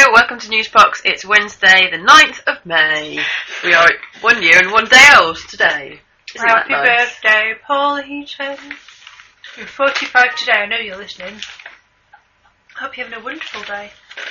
welcome to Newsbox. It's Wednesday, the 9th of May. We are 1 year and 1 day old today. Isn't Happy that nice? birthday, Paul Heaton. You're 45 today, I know you're listening. Hope you're having a wonderful day.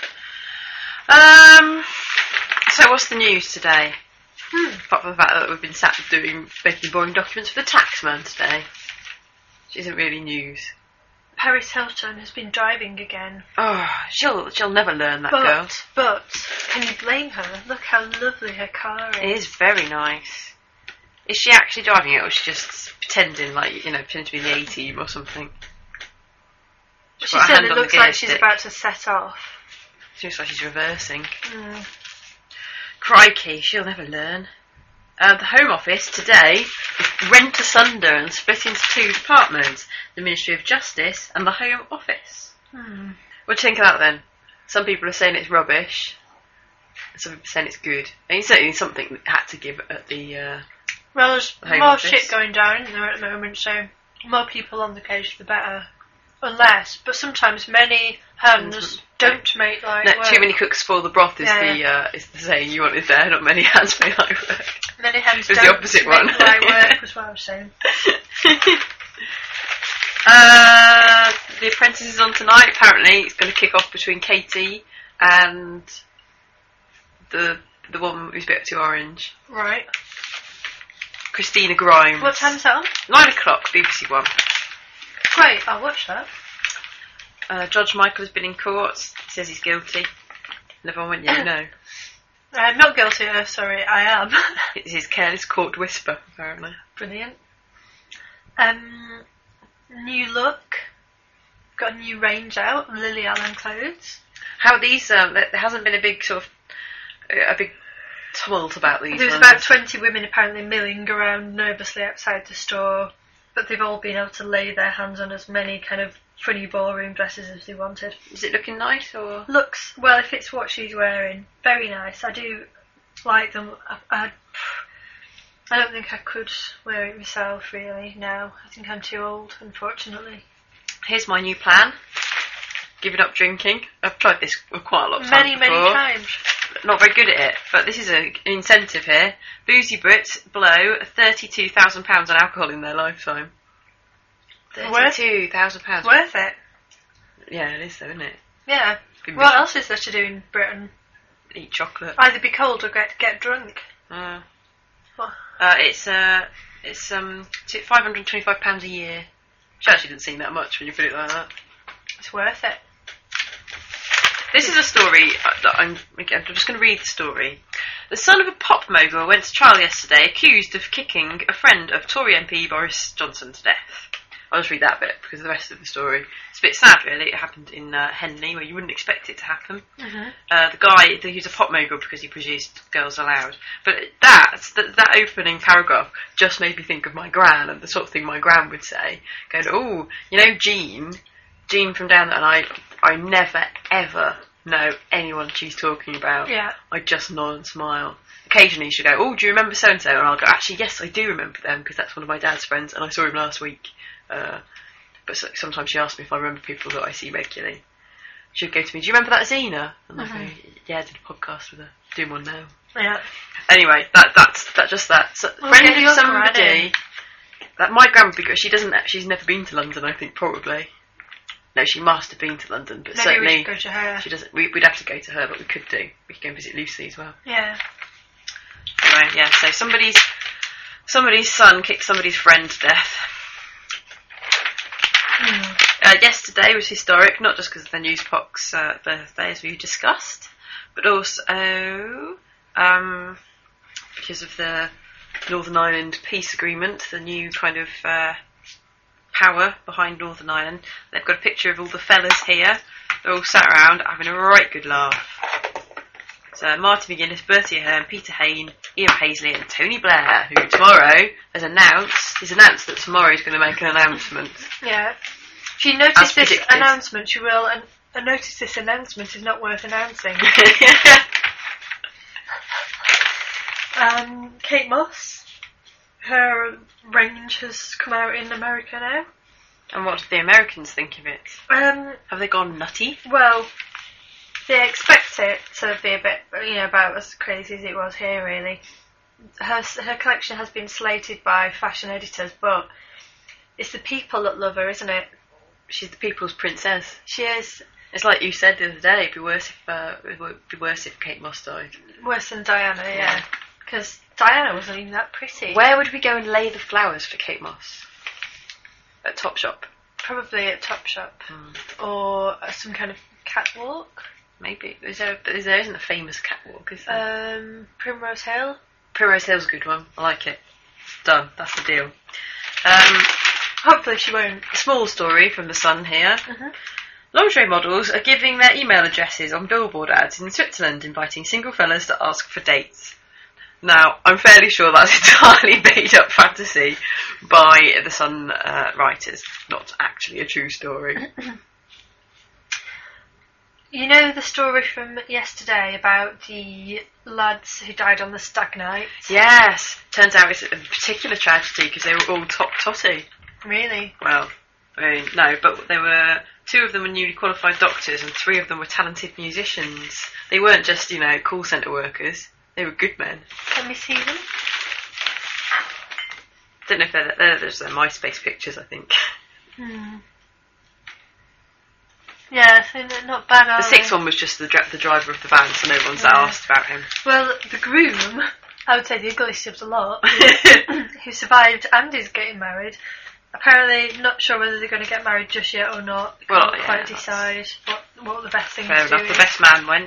So what's the news today? Apart from the fact that we've been sat making boring documents for the taxman today. Which isn't really news. Paris Hilton has been driving again. Oh, she'll never learn, that girl. But, can you blame her? Look how lovely her car is. It is very nice. Is she actually driving it, or is she just pretending to be in the A-team or something? She said it looks like she's about to set off. Seems like she's reversing. Crikey, she'll never learn. The Home Office today is rent asunder and split into two departments, the Ministry of Justice and the Home Office. What do you think of that then? Some people are saying it's rubbish, some people are saying it's good. I mean, certainly something that had to give at the well, there's Home more Office. shit going down isn't there at the moment, so more people on the case the better. But sometimes many hands don't make light work. Too many cooks spoil the broth is the saying you wanted there. Not many hands make light work. Many hands It was don't the opposite make one. light work was what I was saying. The Apprentice is on tonight. Apparently, it's going to kick off between Katie and the one who's a bit too orange, Right. Christina Grimes. What time's that on? 9 o'clock, BBC One. Great, I'll watch that. Judge Michael has been in court. Says he's guilty. And everyone went, yeah, no. I'm not guilty, sorry, I am. It's his careless court whisper, apparently. Brilliant. New look. Got a new range out, Lily Allen clothes. How are these? There hasn't been a big big tumult about these. There was ones. about 20 women apparently milling around nervously outside the store, but they've all been able to lay their hands on as many kind of funny ballroom dresses as they wanted. Is it looking nice or? Looks, well, if it's what she's wearing, very nice. I do like them. I don't think I could wear it myself, really, now. I think I'm too old, unfortunately. Here's my new plan. Giving up drinking. I've tried this quite a lot of times Many before. times. Not very good at it, but this is an incentive here. Boozy Brits blow £32,000 on alcohol in their lifetime. £32,000. Worth it. Yeah, it is though, isn't it? Yeah. Been What else is there to do in Britain? Eat chocolate. Either be cold or get drunk. What? It's £525 a year. Which actually doesn't seem that much when you put it like that. It's worth it. This is a story that I'm just going to read the story. The son of a pop mogul went to trial yesterday accused of kicking a friend of Tory MP Boris Johnson to death. I'll just read that bit because the rest of the story, it's a bit sad really. It happened in Henley where you wouldn't expect it to happen. The guy, he's a pop mogul because he produced Girls Aloud. But that opening paragraph just made me think of my gran and the sort of thing my gran would say. Going, oh, you know Jean from down there, and I never ever know anyone she's talking about. Yeah. I just nod and smile. Occasionally she'll go, oh, do you remember so-and-so? And I'll go, actually, yes, I do remember them because that's one of my dad's friends and I saw him last week. But sometimes she asks me if I remember people that I see regularly. She'd go to me, do you remember that Xena? And I go, yeah, I did a podcast with her. Doing one now. Yeah. Anyway, that's just that. So, Well, friend get of your somebody. granny. That my gran would be good. She's never been to London, I think, probably. No, she must have been to London, but Maybe certainly we should go to her. she doesn't. We'd have to go to her, but we could do. We could go and visit Lucy as well. Yeah. Anyway, yeah. So somebody's son kicked somebody's friend to death. Yesterday was historic, not just because of the Newsbox birthday, as we discussed, but also because of the Northern Ireland peace agreement, the new kind of power behind Northern Ireland. They've got a picture of all the fellas here. They're all sat around having a right good laugh. So Martin McGuinness, Bertie Ahern, Peter Hain, Ian Paisley and Tony Blair, who tomorrow he's announced that tomorrow he's going to make an announcement. Yeah. If you notice this predicted. announcement, you will, and notice this announcement is not worth announcing. Kate Moss, her range has come out in America now. And what do the Americans think of it? Um, Have they gone nutty? well, they expect it to be a bit, about as crazy as it was here, really. Her collection has been slated by fashion editors, but it's the people that love her, isn't it? She's the people's princess. She is. It's like you said the other day. It'd be worse if Kate Moss died. Worse than Diana, yeah. Because Diana wasn't even that pretty. Where would we go and lay the flowers for Kate Moss? At Topshop. Probably at Topshop, or some kind of catwalk. Maybe there isn't a famous catwalk, is there? Primrose Hill. Primrose Hill's a good one. I like it. Done. That's the deal. Hopefully she won't. A small story from the Sun here. Mm-hmm. Lingerie models are giving their email addresses on billboard ads in Switzerland, inviting single fellas to ask for dates. Now, I'm fairly sure that's entirely made up fantasy by the Sun writers, not actually a true story. You know the story from yesterday about the lads who died on the Stag Night? Yes. Turns out it's a particular tragedy because they were all top totty. Really? Well, I mean, no, but there were 2 of them were newly qualified doctors and 3 of them were talented musicians. They weren't just, call centre workers. They were good men. Can we see them? Don't know if they're just their MySpace pictures, I think. Yeah, so not bad, are The 6th one was just the driver of the van, so no one's asked about him. Well, the groom, I would say the ugliest of the lot, who survived and is getting married. Apparently, not sure whether they're going to get married just yet or not. They can't quite decide what the best thing to do enough. is. The best man went.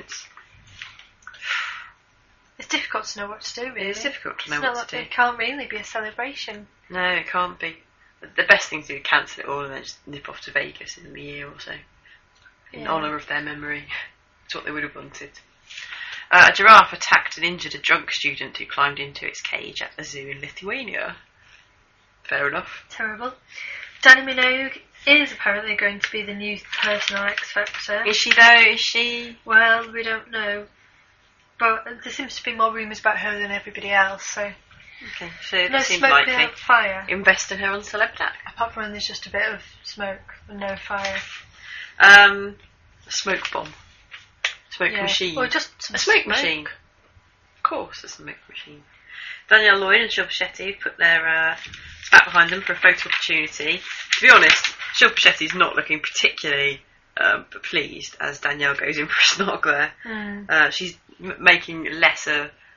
It's difficult to know what to do, really. It's difficult to know it's not what to do. It can't really be a celebration. No, it can't be. The best thing to do is cancel it all and then just nip off to Vegas in a year or so. In honour of their memory. That's what they would have wanted. A giraffe attacked and injured a drunk student who climbed into its cage at a zoo in Lithuania. Fair enough. Terrible. Dannii Minogue is apparently going to be the new person on X Factor. Is she though? Is she? Well, we don't know. But there seems to be more rumours about her than everybody else, so... Okay, so no it seems smoke likely. without fire. Invest in her on Celebdac. Apart from when there's just a bit of smoke and no fire. A smoke bomb. Smoke machine. Or just a smoke machine. Of course, a smoke machine. Danielle Lloyd and Shilpa Shetty put their spat behind them for a photo opportunity. To be honest, Shilpa Shetty's not looking particularly pleased as Danielle goes in for a snog there. She's making a less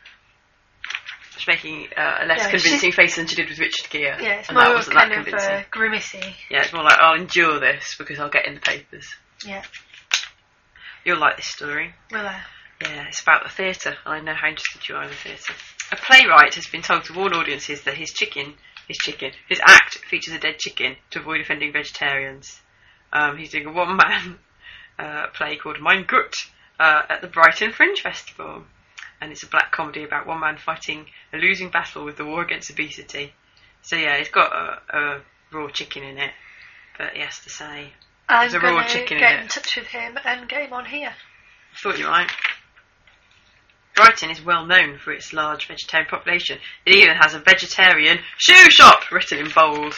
convincing face than she did with Richard Gere. Yeah, it's and more that wasn't kind that of convincing. grimacy. Yeah, it's more like, I'll endure this because I'll get in the papers. Yeah. You'll like this story. Will I? Yeah, it's about the theatre. I know how interested you are in the theatre. A playwright has been told to warn audiences that his act features a dead chicken to avoid offending vegetarians. He's doing a one-man play called Mein Gut at the Brighton Fringe Festival. And it's a black comedy about one man fighting a losing battle with the war against obesity. So yeah, it's got a raw chicken in it. But he has to say, there's a raw chicken in it. I'm going to get in touch with him and get him on here. Thought you might. Brighton is well known for its large vegetarian population. It even has a vegetarian shoe shop written in bold.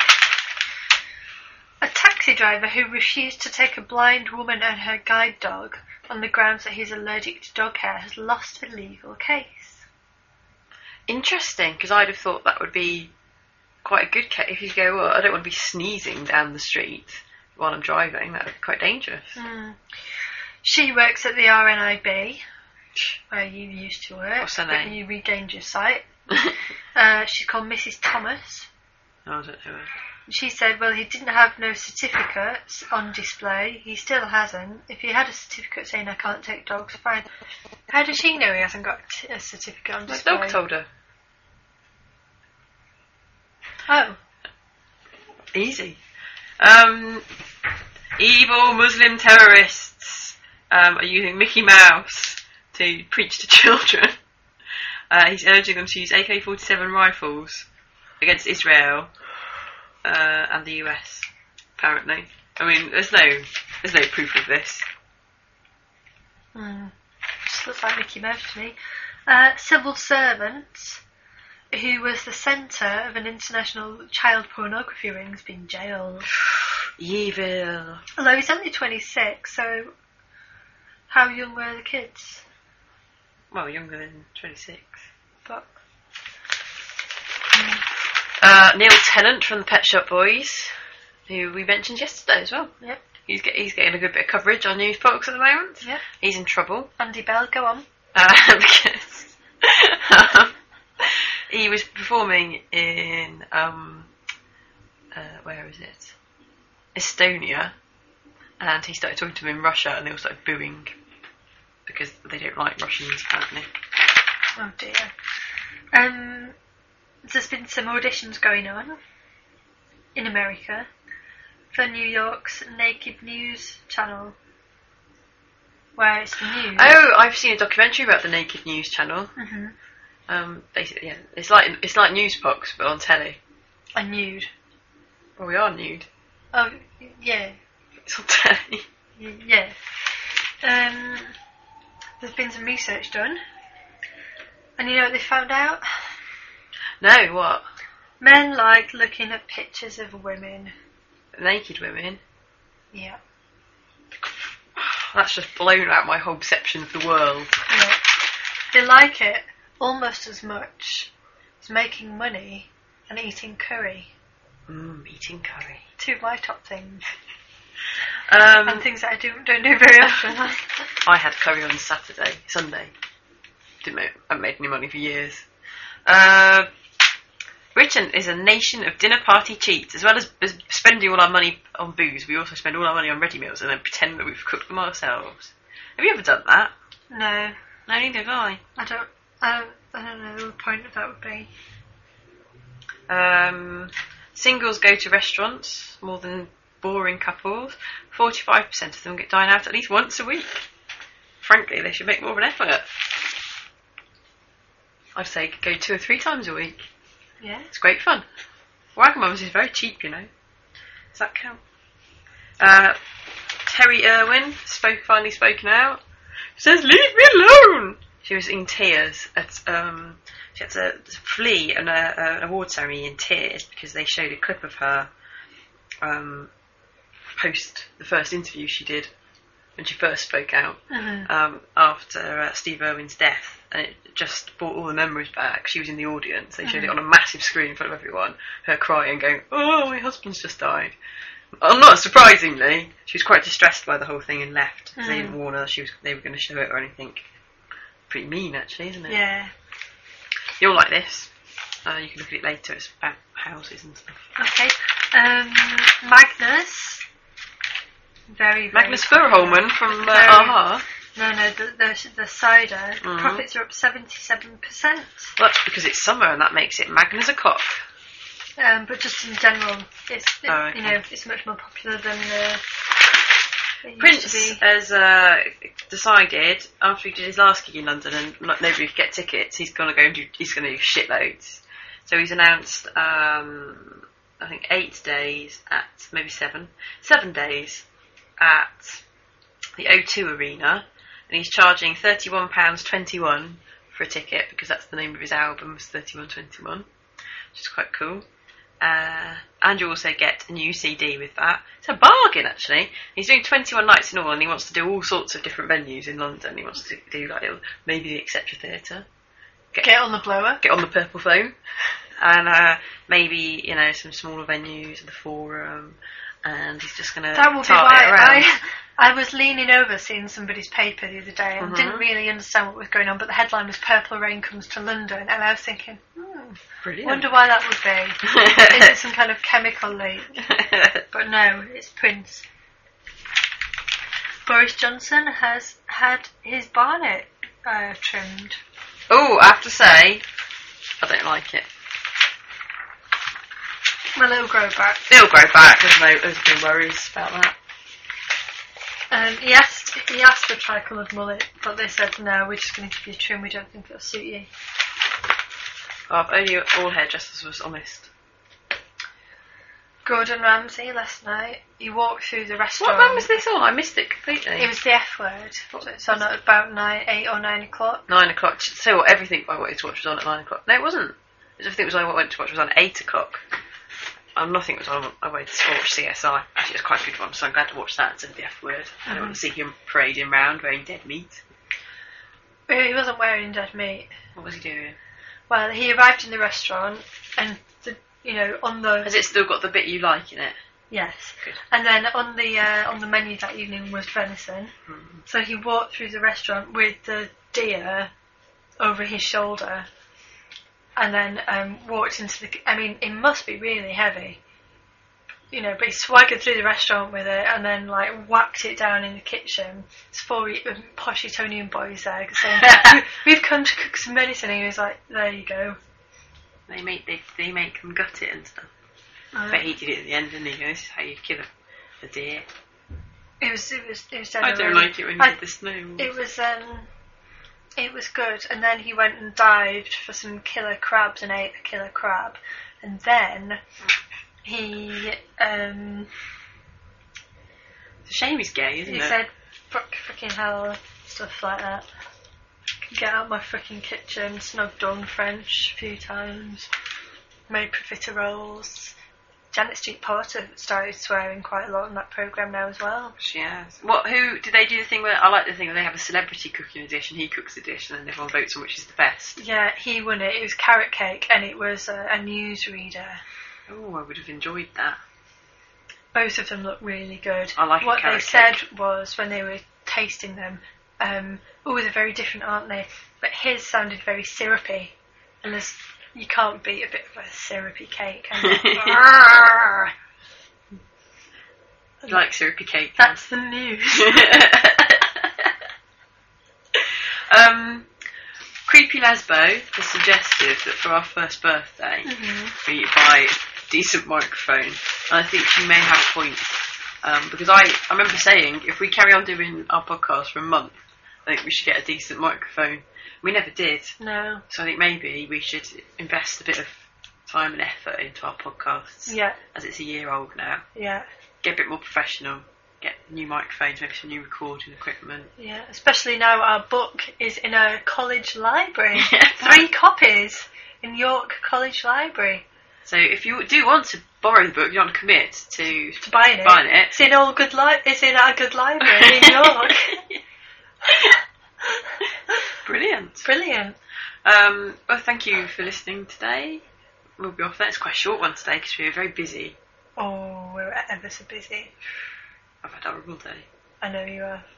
A taxi driver who refused to take a blind woman and her guide dog on the grounds that he's allergic to dog hair has lost a legal case. Interesting, because I'd have thought that would be quite a good case. If you go, I don't want to be sneezing down the street while I'm driving, that would be quite dangerous. She works at the RNIB, where you used to work. What's her name? But you regained your sight. She's called Mrs. Thomas. Oh, I don't know her. She said, well, he didn't have no certificates on display. He still hasn't. If he had a certificate saying I can't take dogs, fine. How does she know he hasn't got a certificate on display? My dog told her. Oh. Easy. Evil Muslim terrorists are using Mickey Mouse to preach to children. He's urging them to use AK-47 rifles against Israel and the US, apparently. I mean, there's no proof of this. Just looks like Mickey Mouse to me. Civil servant who was the centre of an international child pornography ring has been jailed. Evil. Although he's only 26, so How young were the kids? Well, younger than 26. But Neil Tennant from the Pet Shop Boys, who we mentioned yesterday as well. Yep. He's getting a good bit of coverage on Newsbox at the moment. Yep. He's in trouble. Andy Bell, go on. Because he was performing in where is it? Estonia, and he started talking to them in Russia, and they all started booing because they don't like Russians apparently. Oh dear. There's been some auditions going on in America for New York's Naked News channel, where it's the news. Oh, I've seen a documentary about the Naked News channel. Mm-hmm. Basically, yeah, it's like Newsbox but on telly. And nude. Well, we are nude. Oh, yeah. It's on telly. Yeah. There's been some research done, and you know what they found out? No, what? Men like looking at pictures of women. Naked women? Yeah. That's just blown out my whole perception of the world. Yeah. They like it almost as much as making money and eating curry. Eating curry. Two of my top things. And things that I don't do very often. I had curry on Sunday. I haven't made any money for years. Britain is a nation of dinner party cheats. As well as spending all our money on booze, we also spend all our money on ready meals and then pretend that we've cooked them ourselves. Have you ever done that? No. No, neither have I. I don't know what the point of that would be. Singles go to restaurants more than boring couples. 45% of them dine out at least once a week. Frankly, they should make more of an effort. I'd say go 2 or 3 times a week. Yeah. It's great fun. Wagamama's is very cheap, you know. Does that count? Terry Irwin finally spoken out. She says, "Leave me alone!" She was in tears she had to flee an award ceremony in tears because they showed a clip of her post the first interview she did when she first spoke out after Steve Irwin's death, and it just brought all the memories back. She was in the audience. They showed it on a massive screen in front of everyone, her crying, going, "Oh, my husband's just died." Not surprisingly, she was quite distressed by the whole thing and left. They didn't warn her they were going to show it or anything. Pretty mean, actually, isn't it? Yeah. You'll like this. You can look at it later. It's about houses and stuff. Okay. Magnus. Very Magnus Furholman from AHA. No, the cider. Profits are up 77%. Well, that's because it's summer and that makes it Magnus a cock. But just in general, it's okay. You know, it's much more popular than Prince has decided after he did his last gig in London and nobody could get tickets, he's going to do shitloads. So he's announced, I think 8 days at maybe 7 days at the O2 Arena, and he's charging £31.21 for a ticket because that's the name of his album, was 3121, which is quite cool. And you also get a new CD with that. It's a bargain, actually. He's doing 21 nights in all, and he wants to do all sorts of different venues in London. He wants to do maybe the Etc Theatre. Get on the blower. Get on the Purple Phone. And maybe, some smaller venues, the Forum. And he's just going to That will be why I was leaning over seeing somebody's paper the other day and didn't really understand what was going on, but the headline was "Purple Rain Comes to London," and I was thinking, brilliant. Wonder why that would be. Is it some kind of chemical leak? But no, it's Prince. Boris Johnson has had his barnet trimmed. Oh, I have to say, I don't like it. Well, it'll grow back. It'll grow back. There's no worries about that. He asked for tricoloured mullet, but they said no. We're just going to give you a trim. We don't think it'll suit you. If only all hairdressers was honest. Gordon Ramsay last night. He walked through the restaurant. What time was this on? I missed it completely. It was the F word. So it's on at about 8 or 9 o'clock. 9 o'clock. So everything I wanted to watch was on at 9 o'clock. No, it wasn't. Everything I went to watch was on 8 o'clock. nothing was on. I went to watch CSI. Actually, it's quite a good one, so I'm glad to watch that instead of the F Word. I don't want to see him parading around wearing dead meat. He wasn't wearing dead meat. What was he doing? Well, he arrived in the restaurant, and on the. Has it still got the bit you like in it? Yes. Good. And then on the menu that evening was venison. Mm-hmm. So he walked through the restaurant with the deer over his shoulder, and then walked into the. I mean, it must be really heavy. But he swaggered through the restaurant with it, and then whacked it down in the kitchen. It's 4 posh Etonian boys there saying, "We've come to cook some venison." And he was like, "There you go." They make them gut it and stuff. But he did it at the end, didn't he? This is how you kill a deer. It was. I don't like it when you did the snow. It was good, and then he went and dived for some killer crabs and ate a killer crab, and then he. It's a shame he's gay, isn't it? He said, "Fucking hell," stuff like that. Get out of my fucking kitchen, snugged on French a few times, made profiteroles. Janet Street Porter started swearing quite a lot on that programme now as well. She has. Who did they do the thing where I like the thing where they have a celebrity cooking a dish and he cooks the dish and then everyone votes on which is the best? Yeah, he won it. It was carrot cake and it was a newsreader. Oh, I would have enjoyed that. Both of them look really good. I like what carrot they said cake. Was when they were tasting them, they're very different, aren't they? But his sounded very syrupy, and you can't beat a bit of a syrupy cake. You like syrupy cake? That's the news. Creepy Lesbo has suggested that for our first birthday we buy a decent microphone, and I think she may have a point, because I remember saying if we carry on doing our podcast for a month, I think we should get a decent microphone. We never did. No. So I think maybe we should invest a bit of time and effort into our podcasts. Yeah. As it's a year old now. Yeah. Get a bit more professional. Get new microphones, maybe some new recording equipment. Yeah, especially now our book is in a college library. 3 copies in York College Library. So if you do want to borrow the book, you want to commit to buying it. It's in it's in our good library in York. Brilliant. Well, thank you for listening today. We'll be off there. It's quite a short one today because we were very busy. Oh, we're ever so busy. I've had a horrible day. I know you are.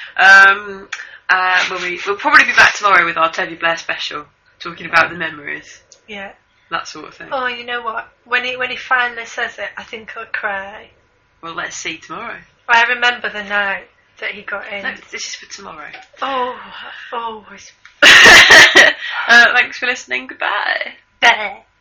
We'll probably be back tomorrow with our Tony Blair special, talking about the memories. Yeah. That sort of thing. Oh, you know what? When he finally says it, I think I'll cry. Well, let's see tomorrow. I remember the night that he got in. No, this is for tomorrow. Oh, always. Thanks for listening. Goodbye. Bye.